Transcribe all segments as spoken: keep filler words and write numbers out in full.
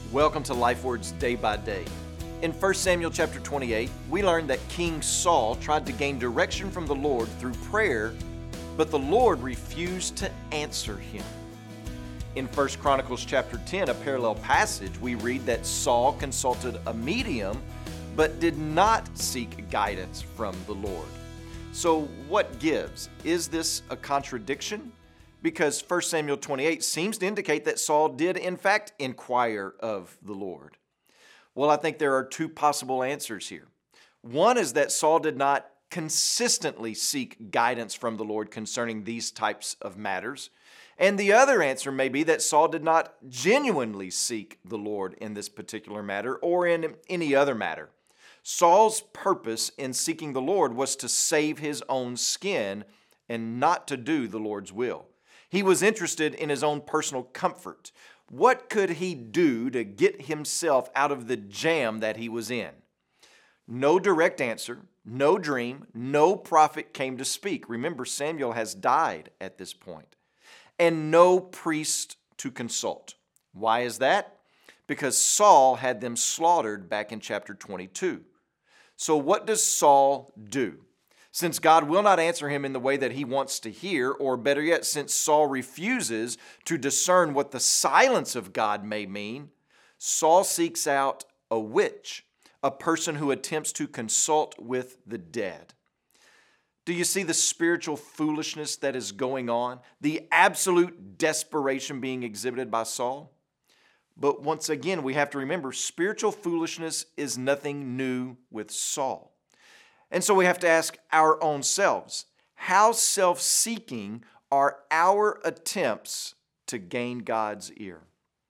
Welcome to LifeWords Day by Day. In First Samuel chapter twenty-eight, we learned that King Saul tried to gain direction from the Lord through prayer, but the Lord refused to answer him. In First Chronicles chapter ten, a parallel passage, we read that Saul consulted a medium, but did not seek guidance from the Lord. So what gives? Is this a contradiction? Because First Samuel twenty-eight seems to indicate that Saul did in fact inquire of the Lord. Well, I think there are two possible answers here. One is that Saul did not consistently seek guidance from the Lord concerning these types of matters. And the other answer may be that Saul did not genuinely seek the Lord in this particular matter or in any other matter. Saul's purpose in seeking the Lord was to save his own skin and not to do the Lord's will. He was interested in his own personal comfort. What could he do to get himself out of the jam that he was in? No direct answer, no dream, no prophet came to speak. Remember, Samuel has died at this point. And no priest to consult. Why is that? Because Saul had them slaughtered back in chapter twenty-two. So what does Saul do? Since God will not answer him in the way that he wants to hear, or better yet, since Saul refuses to discern what the silence of God may mean, Saul seeks out a witch, a person who attempts to consult with the dead. Do you see the spiritual foolishness that is going on? The absolute desperation being exhibited by Saul? But once again, we have to remember, spiritual foolishness is nothing new with Saul. And so we have to ask our own selves, how self-seeking are our attempts to gain God's ear?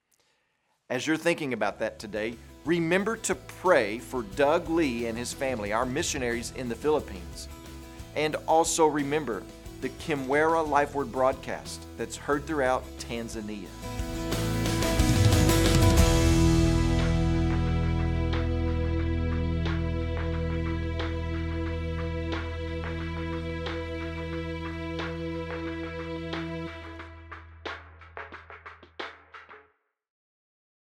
As you're thinking about that today, remember to pray for Doug Lee and his family, our missionaries in the Philippines. And also remember the Kimwera LifeWord broadcast that's heard throughout Tanzania.